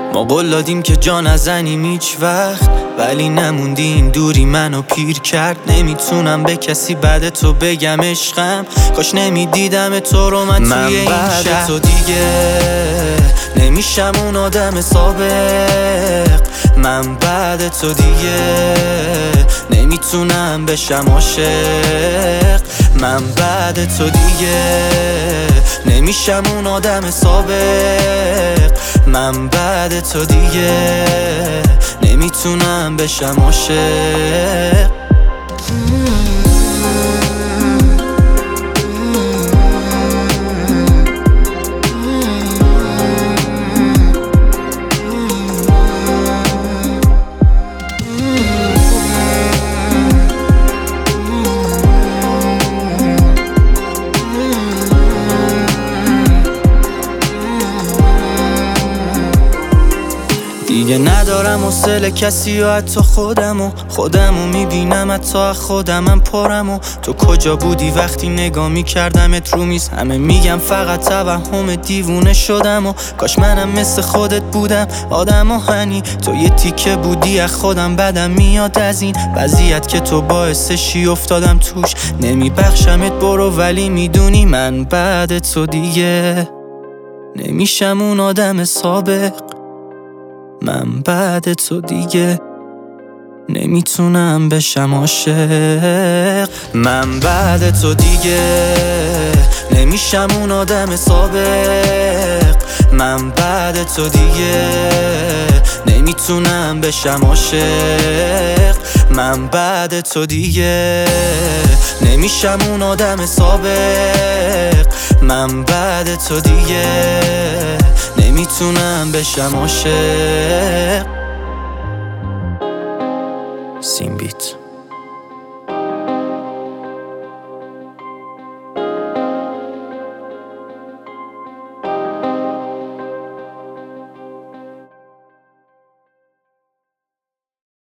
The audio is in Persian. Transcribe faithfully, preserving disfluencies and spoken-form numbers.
ما قول دادیم که جا نزنیم هیچ وقت، ولی نموندی این دوری منو پیر کرد. نمیتونم به کسی بعد تو بگم عشقم، کاش نمیدیدم تو رو من, من توی این شهر. تو دیگه نمیشم اون آدم سابق، من بعد تو دیگه نمیتونم بشم عاشق. من بعد تو دیگه نمیشم اون آدم سابق، من بعد تو دیگه نمیتونم بشم عاشق. دیگه ندارم حوصله کسی و حتی خودمو خودمو میبینم، حتی خودمم پرم. و تو کجا بودی وقتی نگاه میکردمت رو میز؟ همه میگم فقط توهم دیوونه شدم، و کاش منم مثل خودت بودم آدم آهنی. تو یه تیکه بودی از خودم، بدم میاد از این وضعیت که تو باعثشی افتادم توش. نمیبخشمت برو، ولی میدونی من بعد تو دیگه نمیشم اون آدم سابق، من بعد تو دیگه نمیتونم بشم عاشق. من بعد تو دیگه نمیشم اون آدم سابق، من بعد تو دیگه نمیتونم بشم عاشق. من بعد تو دیگه نمیشم اون آدم سابق، من بعد تو دیگه نمیتونم بشم عاشق. سین بیت.